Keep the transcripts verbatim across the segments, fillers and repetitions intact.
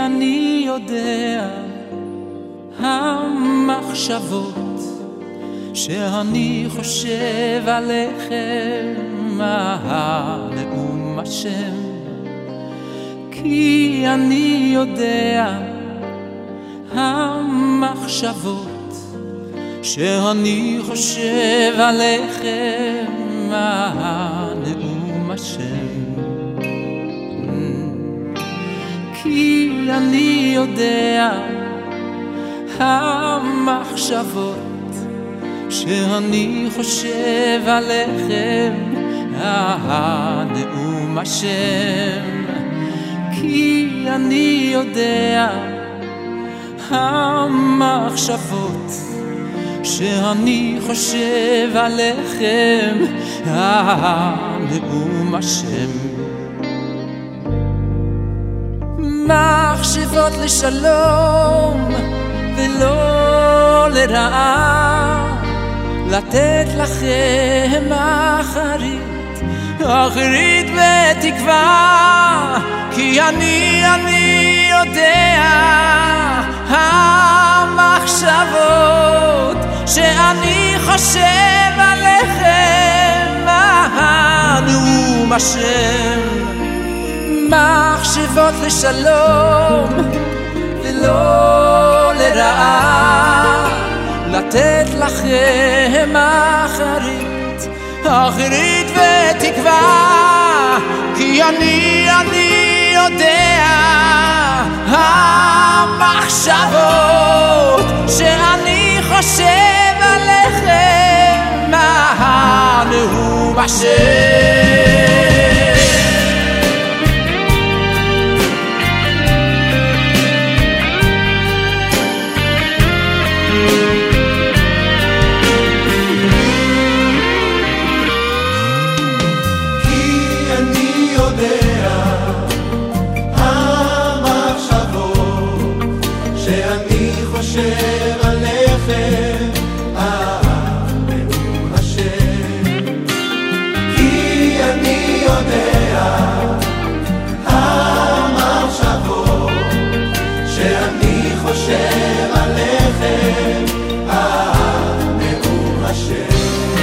אני יודע המחשבות שאני חושב עליכם נאום השם, כי אני יודע המחשבות שאני חושב עליכם נאום השם, כי אני יודע המחשבות שאני חושב עליכם נאום השם, כי אני יודע המחשבות שאני חושב עליכם נאום השם. מחשבות לשלום ולא לרעה, לתת לכם אחרית, אחרית בתקווה, כי אני, אני יודע המחשבות שאני חושב עליכם נאום השם. מחשבות לשלום ולא לרעה, לתת לכם אחרית, אחרית ותקווה, כי אני, אני יודע המחשבות שאני חושב עליכם נאום השם. חושב עליכם נאום השם, כי אני יודע המחשבות שאני חושב עליכם נאום השם.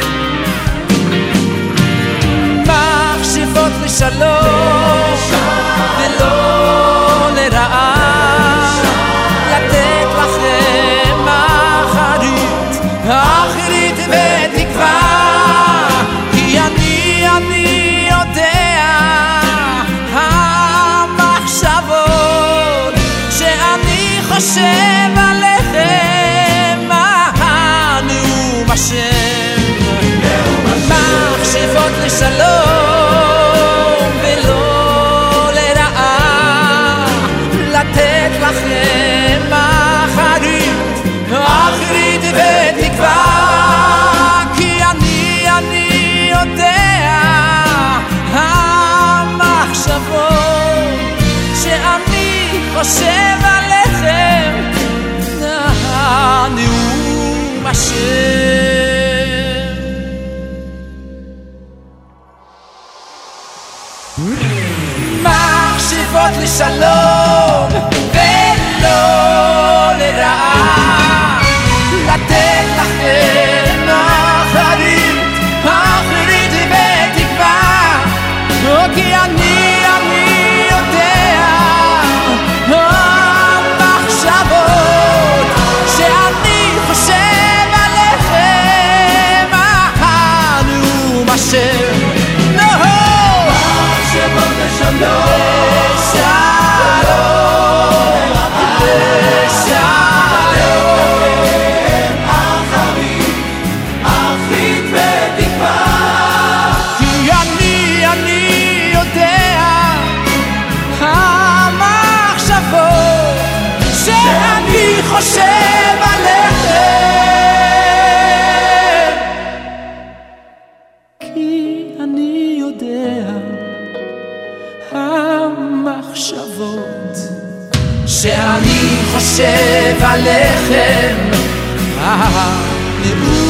מחשבות לשלום ולא לרעה, לתת לכם אחרית, אחרית בתקווה, כי אני, אני יודע המחשבות שאני חושב עליכם נאום השם. מחשבות לשלום ולא לרעה, לתת לכם אחרית, אחרית בתקווה, כי אני, אני יודע המחשבות שאני חושב עליכם נאום השם. מחשבות לשלום ולא לרעה, לתת לכם אחרית, אחרית בתקווה, כי אני, אני יודע המחשבות שאני חושב עליכם נאום השם. מחשבות לשלום, שלום, לשלום, אחרית, אחרית בתקווה, כי אני, אני יודע המחשבות שאני חושב עליכם, כי אני יודע המחשבות שאני חושב עליכם נאום